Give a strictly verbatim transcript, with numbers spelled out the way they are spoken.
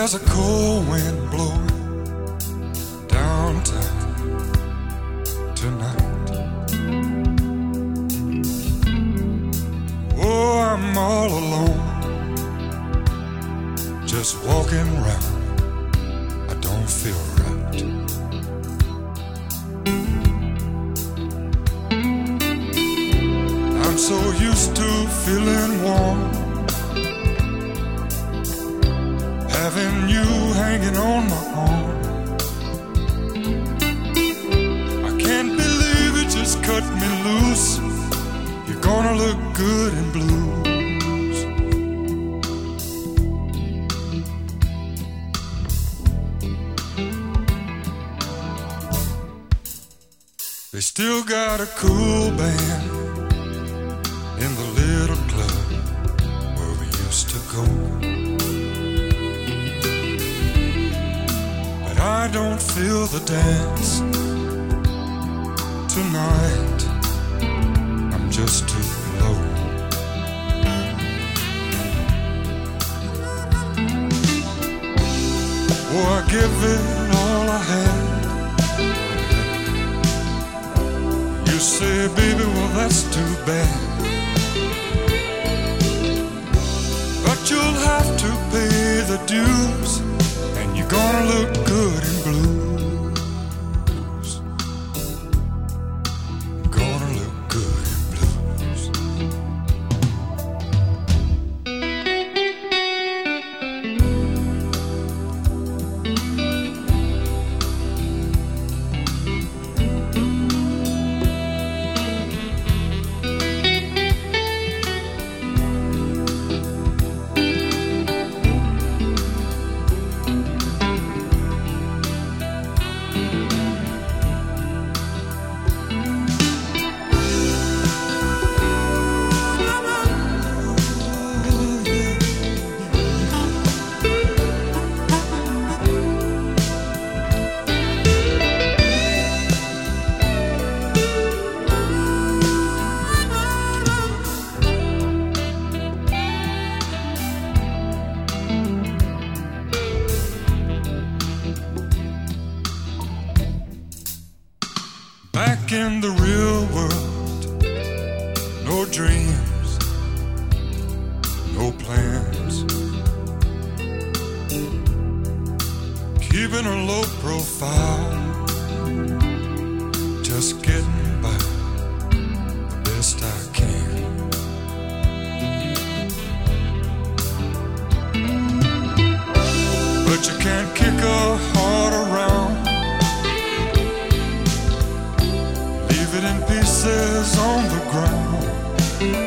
There's a cold wind blowing downtown tonight. Oh, I'm all alone, just walking around. I don't feel right. I'm so used to feeling warm, having you hanging on my arm. I can't believe it just cut me loose. You're gonna look good in blues. They still got a cool band in the little club where we used to go. I don't feel the dance tonight. I'm just too low. Oh, I give it all I had. You say, baby, well, that's too bad. But you'll have to pay the dues, and you're gonna look good in blues. Gonna look good in blues. Back in the real world, no dreams, no plans, keeping a low profile, just getting by the best I can. But you can't kick a heart around, in pieces on the ground.